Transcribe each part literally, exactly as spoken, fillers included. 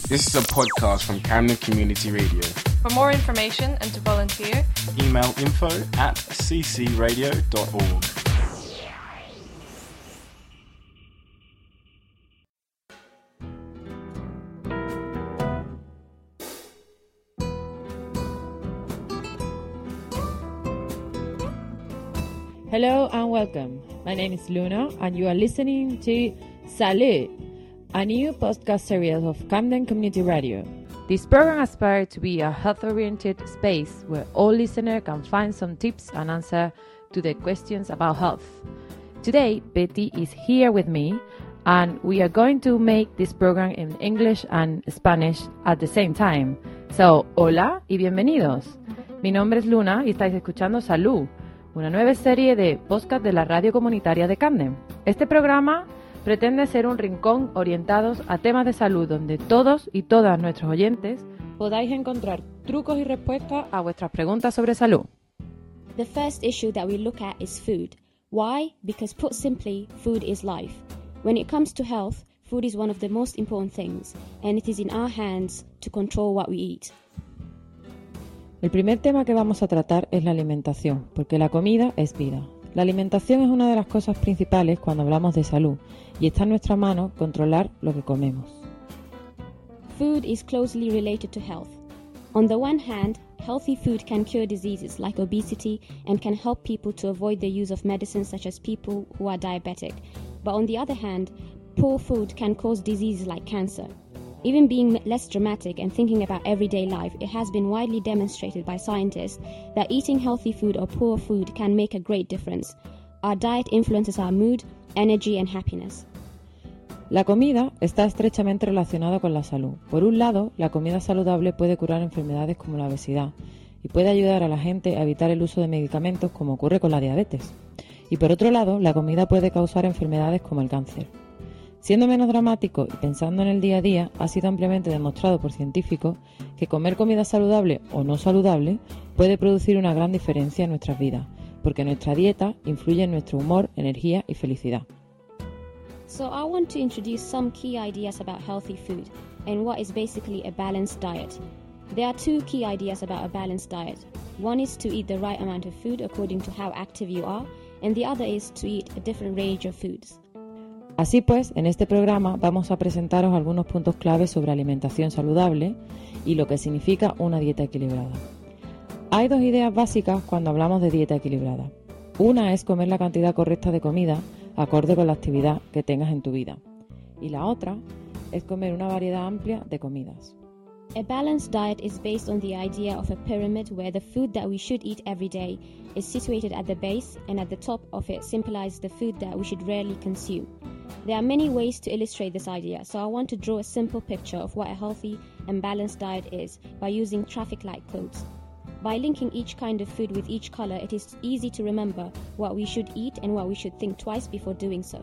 This is a podcast from Camden Community Radio. For more information and to volunteer, email info at c c radio dot org. Hello and welcome. My name is Luna and you are listening to Salud, a new podcast series of Camden Community Radio. This program aspires to be a health-oriented space where all listeners can find some tips and answers to the questions about health. Today, Betty is here with me and we are going to make this program in English and Spanish at the same time. So, hola y bienvenidos. Mi nombre es Luna y estáis escuchando Salud, una nueva serie de podcast de la radio comunitaria de Camden. Este programa pretende ser un rincón orientados a temas de salud donde todos y todas nuestros oyentes podáis encontrar trucos y respuestas a vuestras preguntas sobre salud. The first issue that we look at is food. Why? Because put simply, food is life. When it comes to health, food is one of the most important things, and it is in our hands to control what we eat. El primer tema que vamos a tratar es la alimentación, porque la comida es vida. La alimentación es una de las cosas principales cuando hablamos de salud y está en nuestra mano controlar lo que comemos. Food is closely related to health. On the one hand, healthy food can cure diseases like obesity and can help people to avoid the use of medicines such as people who are diabetic. But on the other hand, poor food can cause diseases like cancer. Even being less dramatic and thinking about everyday life, it has been widely demonstrated by scientists that eating healthy food or poor food can make a great difference. Our diet influences our mood, energy and happiness. La comida está estrechamente relacionada con la salud. Por un lado, la comida saludable puede curar enfermedades como la obesidad y puede ayudar a la gente a evitar el uso de medicamentos como ocurre con la diabetes. Y por otro lado, la comida puede causar enfermedades como el cáncer. Siendo menos dramático y pensando en el día a día, ha sido ampliamente demostrado por científicos que comer comida saludable o no saludable puede producir una gran diferencia en nuestras vidas, porque nuestra dieta influye en nuestro humor, energía y felicidad. So I want to introduce some key ideas about healthy food and what is basically a balanced diet. There are two key ideas about a balanced diet. One is to eat the right amount of food according to how active you are, and the other is to eat a different range of foods. Así pues, en este programa vamos a presentaros algunos puntos claves sobre alimentación saludable y lo que significa una dieta equilibrada. Hay dos ideas básicas cuando hablamos de dieta equilibrada. Una es comer la cantidad correcta de comida acorde con la actividad que tengas en tu vida. Y la otra es comer una variedad amplia de comidas. A balanced diet is based on the idea of a pyramid where the food that we should eat every day is situated at the base, and at the top of it symbolizes the food that we should rarely consume. There are many ways to illustrate this idea, so I want to draw a simple picture of what a healthy and balanced diet is by using traffic light codes. By linking each kind of food with each color, it is easy to remember what we should eat and what we should think twice before doing so.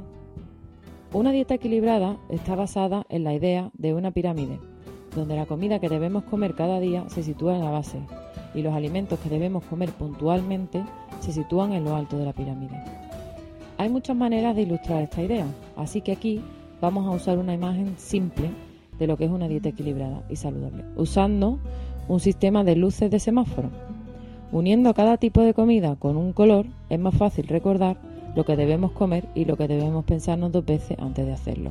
Una dieta equilibrada está basada en la idea de una pirámide, donde la comida que debemos comer cada día se sitúa en la base y los alimentos que debemos comer puntualmente se sitúan en lo alto de la pirámide. Hay muchas maneras de ilustrar esta idea, así que aquí vamos a usar una imagen simple de lo que es una dieta equilibrada y saludable, usando un sistema de luces de semáforo. Uniendo cada tipo de comida con un color es más fácil recordar lo que debemos comer y lo que debemos pensarnos dos veces antes de hacerlo.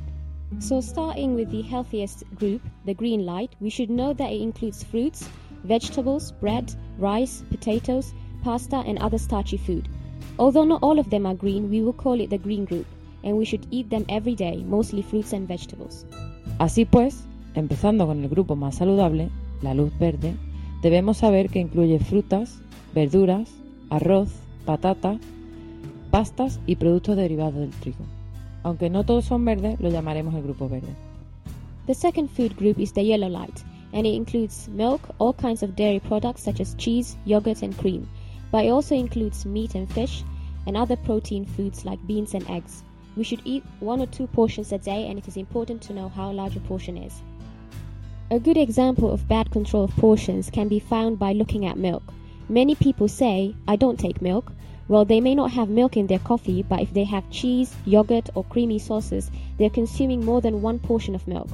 So starting with the healthiest group, the green light, we should know that it includes fruits, vegetables, bread, rice, potatoes, pasta and other starchy food. Although not all of them are green, we will call it the green group, and we should eat them every day, mostly fruits and vegetables. Así pues, empezando con el grupo más saludable, la luz verde, debemos saber que incluye frutas, verduras, arroz, patata, pastas y productos derivados del trigo. Aunque no todos son verdes, lo llamaremos el grupo verde. The second food group is the yellow light, and it includes milk, all kinds of dairy products such as cheese, yogurt and cream. But it also includes meat and fish and other protein foods like beans and eggs. We should eat one or two portions a day, and it is important to know how large a portion is. A good example of bad control of portions can be found by looking at milk. Many people say, I don't take milk. Well, they may not have milk in their coffee, but if they have cheese, yogurt or creamy sauces, they're consuming more than one portion of milk.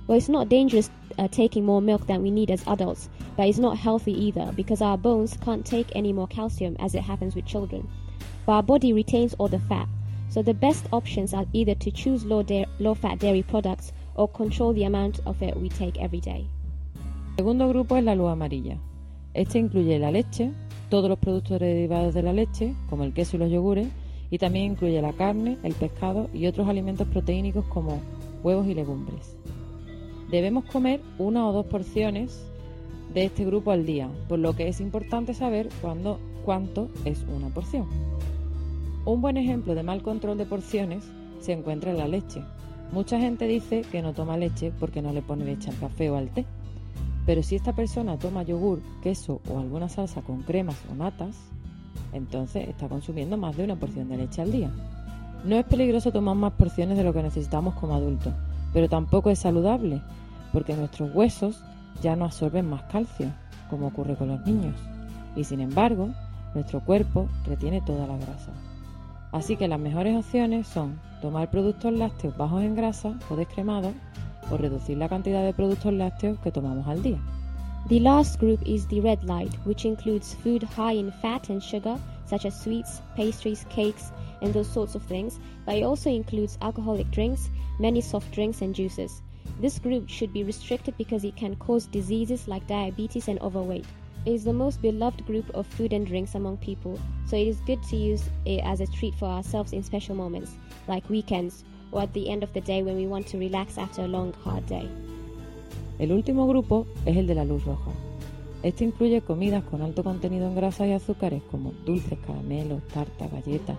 Well, it's not dangerous uh, taking more milk than we need as adults, but it's not healthy either because our bones can't take any more calcium as it happens with children. But our body retains all the fat, so the best options are either to choose low, da- low-fat dairy products or control the amount of it we take every day. El segundo grupo es la luz amarilla. Este incluye la leche, todos los productos derivados de la leche, como el queso y los yogures, y también incluye la carne, el pescado y otros alimentos proteínicos como huevos y legumbres. Debemos comer una o dos porciones de este grupo al día, por lo que es importante saber cuándo, cuánto es una porción. Un buen ejemplo de mal control de porciones se encuentra en la leche. Mucha gente dice que no toma leche porque no le pone leche al café o al té. Pero si esta persona toma yogur, queso o alguna salsa con cremas o natas, entonces está consumiendo más de una porción de leche al día. No es peligroso tomar más porciones de lo que necesitamos como adultos, pero tampoco es saludable, porque nuestros huesos ya no absorben más calcio, como ocurre con los niños, y sin embargo, nuestro cuerpo retiene toda la grasa. Así que las mejores opciones son tomar productos lácteos bajos en grasa o descremados, o reducir la cantidad de productos lácteos que tomamos al día. The last group is the red light, which includes food high in fat and sugar, such as sweets, pastries, cakes, and those sorts of things, but it also includes alcoholic drinks, many soft drinks and juices. This group should be restricted because it can cause diseases like diabetes and overweight. It is the most beloved group of food and drinks among people, so it is good to use it as a treat for ourselves in special moments, like weekends, or at the end of the day when we want to relax after a long, hard day. El último grupo es el de la luz roja. Este incluye comidas con alto contenido en grasas y azúcares como dulces, caramelos, tartas, galletas.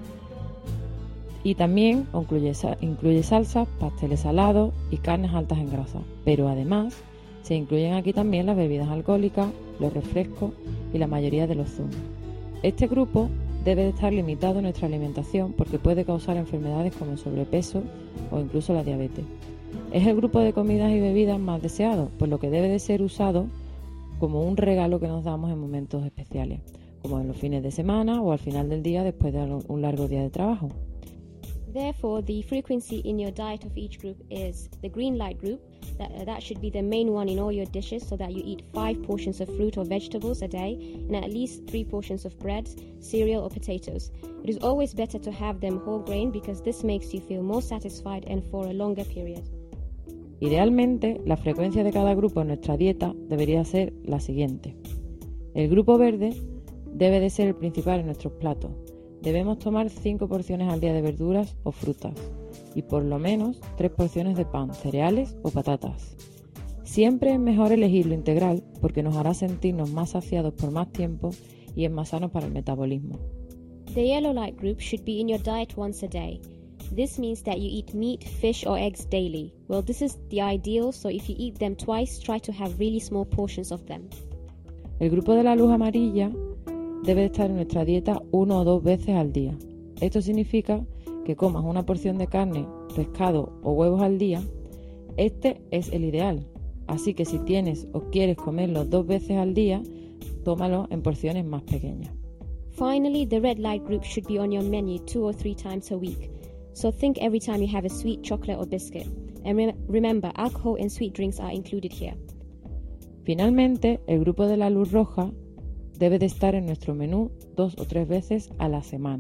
Y también incluye, incluye salsas, pasteles salados y carnes altas en grasa. Pero además se incluyen aquí también las bebidas alcohólicas, los refrescos y la mayoría de los zumos. Este grupo debe de estar limitado en nuestra alimentación porque puede causar enfermedades como el sobrepeso o incluso la diabetes. Es el grupo de comidas y bebidas más deseado, por lo que debe de ser usado como un regalo que nos damos en momentos especiales, como en los fines de semana o al final del día después de un largo día de trabajo. Therefore, the frequency in your diet of each group is the green light group. That, uh, that should be the main one in all your dishes so that you eat five portions of fruit or vegetables a day and at least three portions of bread, cereal or potatoes. It is always better to have them whole grain because this makes you feel more satisfied and for a longer period. Idealmente, la frecuencia de cada grupo en nuestra dieta debería ser la siguiente. El grupo verde debe de ser el principal en nuestros platos. Debemos tomar cinco porciones al día de verduras o frutas y por lo menos tres porciones de pan, cereales o patatas. Siempre es mejor elegir lo integral porque nos hará sentirnos más saciados por más tiempo y es más sano para el metabolismo. The yellow light group should be in your diet once a day. This means that you eat meat, fish or eggs daily. Well, this is the ideal, so if you eat them twice, try to have really small portions of them. El grupo de la luz amarilla debe estar en nuestra dieta una o dos veces al día. Esto significa que comas una porción de carne, pescado o huevos al día. Este es el ideal, así que si tienes o quieres comerlos dos veces al día, tómalo en porciones más pequeñas. Finally, the red light group should be on your menu two or three times a week. So think every time you have a sweet chocolate or biscuit. And re- remember, alcohol and sweet drinks are included here. Finalmente, el grupo de la luz roja debe de estar en nuestro menú dos o tres veces a la semana.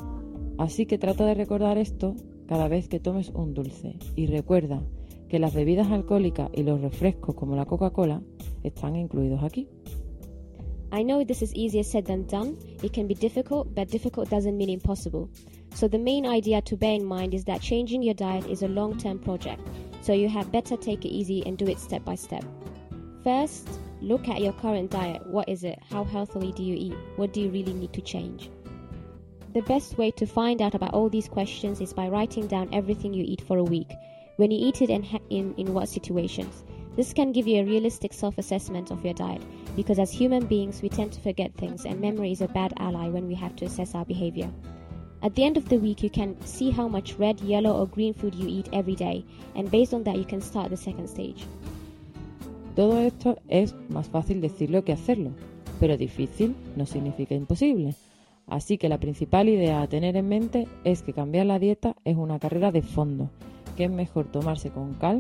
Así que trata de recordar esto cada vez que tomes un dulce. Y recuerda que las bebidas alcohólicas y los refrescos como la Coca-Cola están incluidos aquí. I know this is easier said than done. It can be difficult, but difficult doesn't mean impossible. So the main idea to bear in mind is that changing your diet is a long-term project. So you had better take it easy and do it step by step. First, look at your current diet. What is it? How healthily do you eat? What do you really need to change? The best way to find out about all these questions is by writing down everything you eat for a week. When you eat it and ha- in, in what situations. This can give you a realistic self-assessment of your diet because as human beings we tend to forget things and memory is a bad ally when we have to assess our behavior. At the end of the week you can see how much red, yellow or green food you eat every day and based on that you can start the second stage. Todo esto es más fácil decirlo que hacerlo, pero difícil no significa imposible. Así que la principal idea a tener en mente es que cambiar la dieta es una carrera de fondo, que es mejor tomarse con calma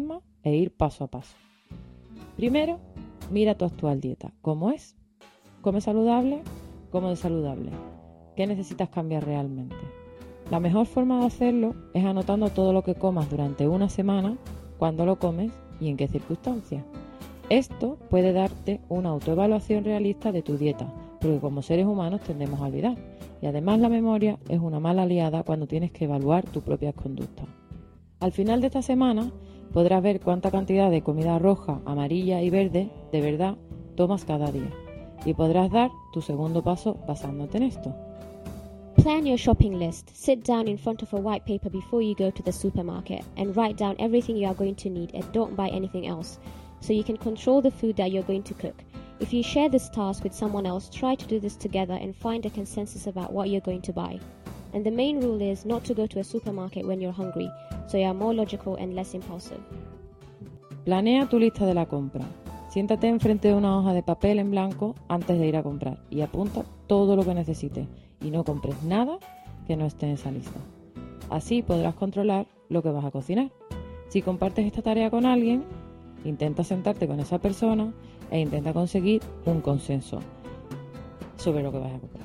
e ir paso a paso. Primero, mira tu actual dieta. ¿Cómo es? ¿Come saludable? ¿Come de saludable? ¿Qué necesitas cambiar realmente? La mejor forma de hacerlo es anotando todo lo que comas durante una semana, cuándo lo comes y en qué circunstancias. Esto puede darte una autoevaluación realista de tu dieta, porque como seres humanos tendemos a olvidar. Y además la memoria es una mala aliada cuando tienes que evaluar tus propias conductas. Al final de esta semana podrás ver cuánta cantidad de comida roja, amarilla y verde de verdad tomas cada día. Y podrás dar tu segundo paso basándote en esto. Plan your shopping list. Sit down in front of a white paper before you go to the supermarket and write down everything you are going to need and don't buy anything else, so you can control the food that you're going to cook. If you share this task with someone else, try to do this together and find a consensus about what you're going to buy. And the main rule is not to go to a supermarket when you're hungry, so you are more logical and less impulsive. Planea tu lista de la compra. Siéntate enfrente de una hoja de papel en blanco antes de ir a comprar y apunta todo lo que necesites y no compres nada que no esté en esa lista. Así podrás controlar lo que vas a cocinar. Si compartes esta tarea con alguien, intenta sentarte con esa persona e intenta conseguir un consenso sobre lo que vas a comprar.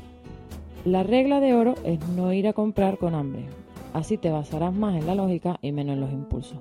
La regla de oro es no ir a comprar con hambre. Así te basarás más en la lógica y menos en los impulsos.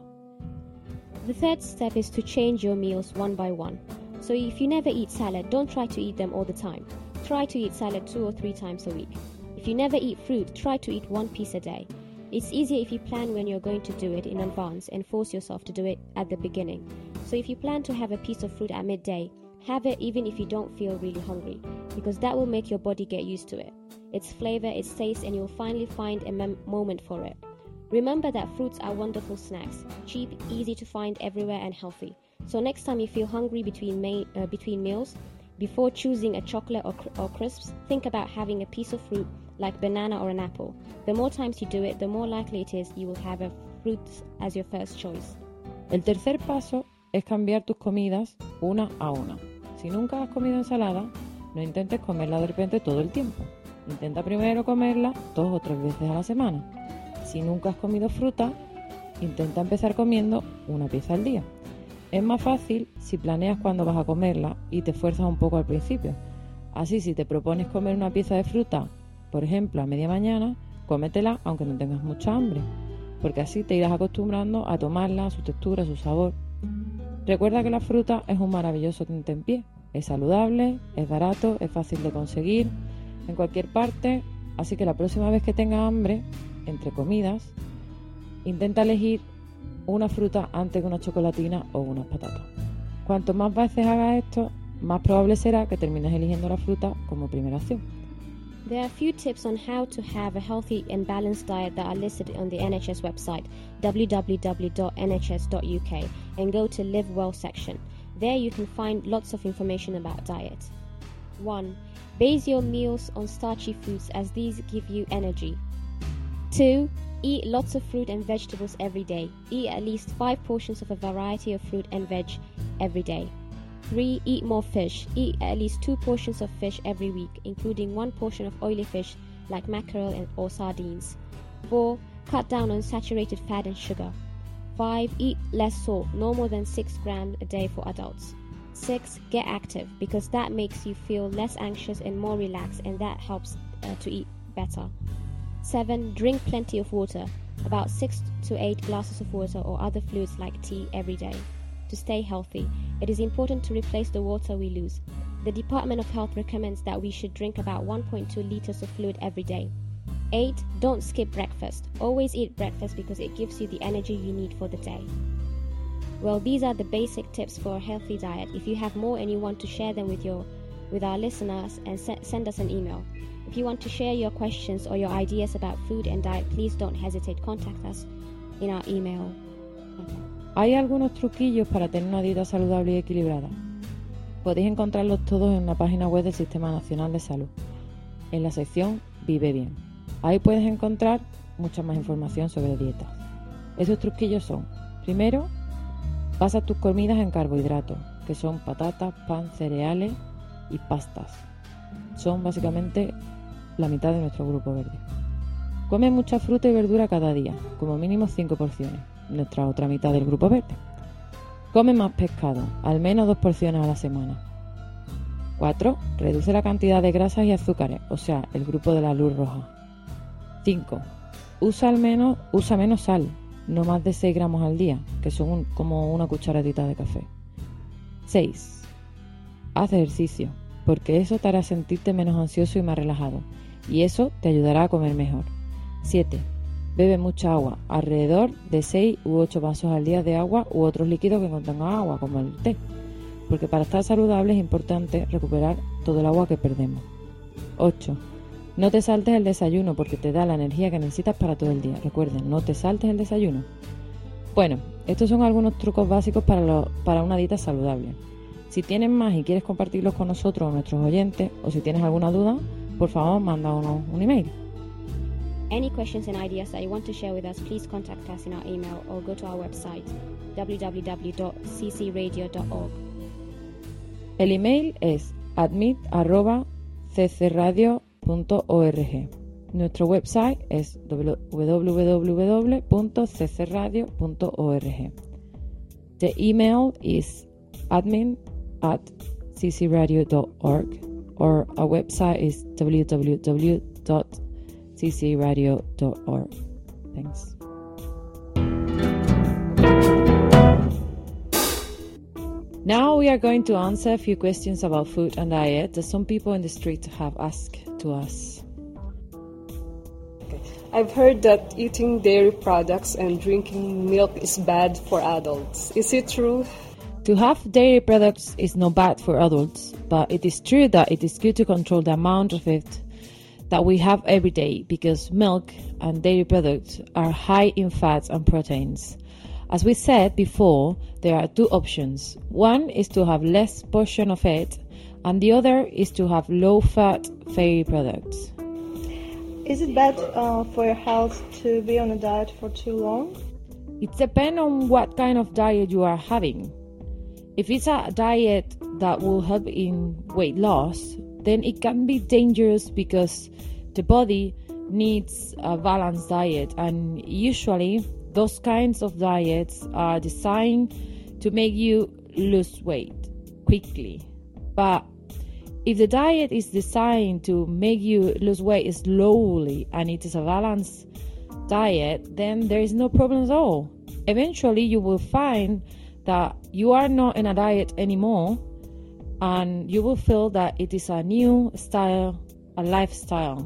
The third step is to change your meals one by one. So if you never eat salad, don't try to eat them all the time. Try to eat salad two or three times a week. If you never eat fruit, try to eat one piece a day. It's easier if you plan when you're going to do it in advance and force yourself to do it at the beginning. So if you plan to have a piece of fruit at midday, have it even if you don't feel really hungry, because that will make your body get used to it. Its flavor, its taste, and you'll finally find a mem- moment for it. Remember that fruits are wonderful snacks, cheap, easy to find everywhere and healthy. So next time you feel hungry between, ma- uh, between meals, before choosing a chocolate or, cr- or crisps, think about having a piece of fruit like banana or an apple. The more times you do it, the more likely it is you will have a fruit as your first choice. El tercer paso es cambiar tus comidas una a una. Si nunca has comido ensalada, no intentes comerla de repente todo el tiempo. Intenta primero comerla dos o tres veces a la semana. Si nunca has comido fruta, intenta empezar comiendo una pieza al día. Es más fácil si planeas cuándo vas a comerla y te esfuerzas un poco al principio. Así, si te propones comer una pieza de fruta, por ejemplo, a media mañana, cómetela aunque no tengas mucha hambre, porque así te irás acostumbrando a tomarla, a su textura, a su sabor. Recuerda que la fruta es un maravilloso tentempié. Es saludable, es barato, es fácil de conseguir en cualquier parte, así que la próxima vez que tengas hambre, entre comidas, intenta elegir una fruta antes que una chocolatina o unas patatas. Cuanto más veces hagas esto, más probable será que termines eligiendo la fruta como primera opción. There are a few tips on how to have a healthy and balanced diet that are listed on the N H S website w w w dot n h s dot u k and go to Live Well section. There you can find lots of information about diet. one. Base your meals on starchy foods as these give you energy. two. Eat lots of fruit and vegetables every day. Eat at least five portions of a variety of fruit and veg every day. three. Eat more fish. Eat at least two portions of fish every week, including one portion of oily fish like mackerel and, or sardines. four. Cut down on saturated fat and sugar. five. Eat less salt, no more than six grams a day for adults. six. Get active, because that makes you feel less anxious and more relaxed, and that helps uh, to eat better. seven. Drink plenty of water, about six to eight glasses of water or other fluids like tea every day. To stay healthy, it is important to replace the water we lose. The Department of Health recommends that we should drink about one point two liters of fluid every day. eight. Don't skip breakfast. Always eat breakfast because it gives you the energy you need for the day. Well, these are the basic tips for a healthy diet. If you have more and you want to share them with your with our listeners, and se- send us an email. If you want to share your questions or your ideas about food and diet, please don't hesitate to contact us in our email. Hay algunos truquillos para tener una dieta saludable y equilibrada. Podéis encontrarlos todos en la página web del Sistema Nacional de Salud, en la sección Vive Bien. Ahí puedes encontrar mucha más información sobre dietas. Esos truquillos son: primero, basa tus comidas en carbohidratos, que son patatas, pan, cereales y pastas. Son básicamente la mitad de nuestro grupo verde. Come mucha fruta y verdura cada día, como mínimo cinco porciones, nuestra otra mitad del grupo verde. Come más pescado, al menos dos porciones a la semana. cuatro. Reduce la cantidad de grasas y azúcares, o sea, el grupo de la luz roja. cinco. Usa al menos, usa menos sal, no más de seis gramos al día, que son un, como una cucharadita de café. seis. Haz ejercicio, porque eso te hará sentirte menos ansioso y más relajado, y eso te ayudará a comer mejor. siete. Bebe mucha agua, alrededor de seis u ocho vasos al día de agua u otros líquidos que contengan agua, como el té, porque para estar saludable es importante recuperar todo el agua que perdemos. ocho. No te saltes el desayuno porque te da la energía que necesitas para todo el día. Recuerden, no te saltes el desayuno. Bueno, estos son algunos trucos básicos para, lo, para una dieta saludable. Si tienes más y quieres compartirlos con nosotros o nuestros oyentes, o si tienes alguna duda, por favor, mándanos un email. Any questions and ideas that you want to share with us, please contact us in our email or go to our website w w w dot c c radio dot org. El email es admit arroba c c radio punto org. Nuestro website es w w w punto c c radio punto org. The email is admin at c c radio dot org or our website is w w w dot c c radio dot org. Thanks. Now we are going to answer a few questions about food and diet that some people in the street have asked to us. I've heard that eating dairy products and drinking milk is bad for adults. Is it true? To have dairy products is not bad for adults, but it is true that it is good to control the amount of it that we have every day, because milk and dairy products are high in fats and proteins. As we said before, there are two options. One is to have less portion of it, and the other is to have low-fat dairy products. Is it bad uh, for your health to be on a diet for too long? It depends on what kind of diet you are having. If it's a diet that will help in weight loss, then it can be dangerous because the body needs a balanced diet, and usually those kinds of diets are designed to make you lose weight quickly. But if the diet is designed to make you lose weight slowly and it is a balanced diet, then there is no problem at all. Eventually you will find that you are not in a diet anymore, and you will feel that it is a new style, a lifestyle.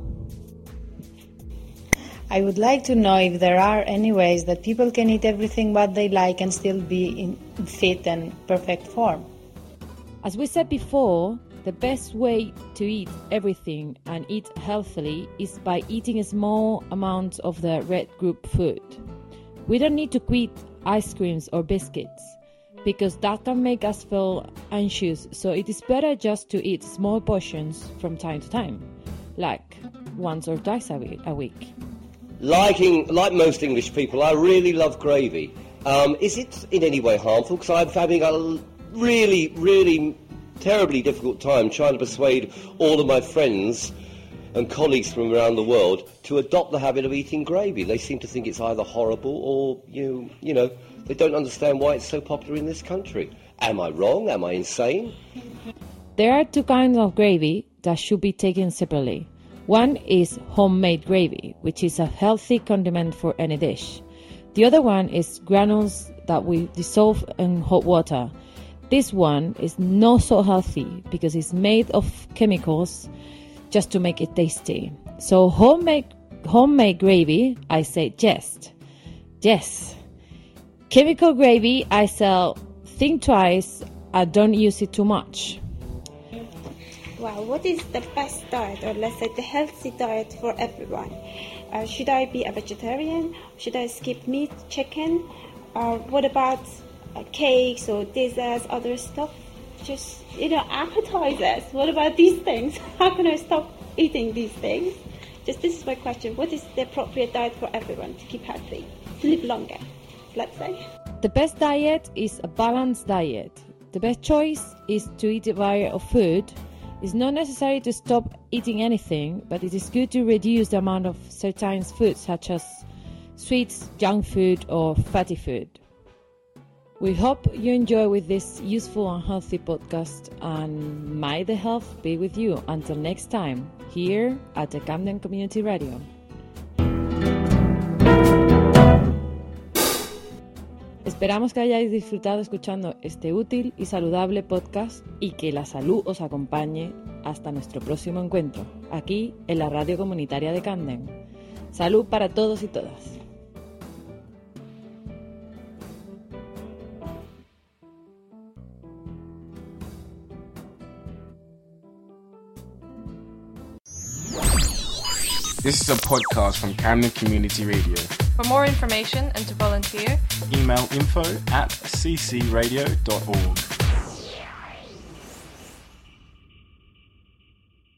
I would like to know if there are any ways that people can eat everything what they like and still be in fit and perfect form. As we said before, the best way to eat everything and eat healthily is by eating small amounts of the red group food. We don't need to quit ice creams or biscuits, because that can make us feel anxious, so it is better just to eat small portions from time to time, like once or twice a week. Liking, like most English people, I really love gravy. Um, is it in any way harmful? Because I'm having a really, really terribly difficult time trying to persuade all of my friends and colleagues from around the world to adopt the habit of eating gravy. They seem to think it's either horrible or, you, you know, they don't understand why it's so popular in this country. Am I wrong? Am I insane? There are two kinds of gravy that should be taken separately. One is homemade gravy, which is a healthy condiment for any dish. The other one is granules that we dissolve in hot water. This one is not so healthy because it's made of chemicals just to make it tasty. So homemade homemade gravy, I say yes. Yes. Chemical gravy, I say think twice. I don't use it too much. Wow, what is the best diet, or let's say the healthy diet for everyone? Uh, should I be a vegetarian? Should I skip meat, chicken? Uh, what about uh, cakes or desserts, other stuff? Just, you know, appetizers. What about these things? How can I stop eating these things? Just this is my question. What is the appropriate diet for everyone to keep healthy, to live longer, let's say? The best diet is a balanced diet. The best choice is to eat a variety of food. It's not necessary to stop eating anything, but it is good to reduce the amount of certain foods such as sweets, junk food or fatty food. We hope you enjoy with this useful and healthy podcast, and may the health be with you until next time, here at the Camden Community Radio. Esperamos que hayáis disfrutado escuchando este útil y saludable podcast y que la salud os acompañe hasta nuestro próximo encuentro, aquí en la Radio Comunitaria de Camden. Salud para todos y todas. This is a podcast from Camden Community Radio. For more information and to volunteer, email info at c c radio dot org.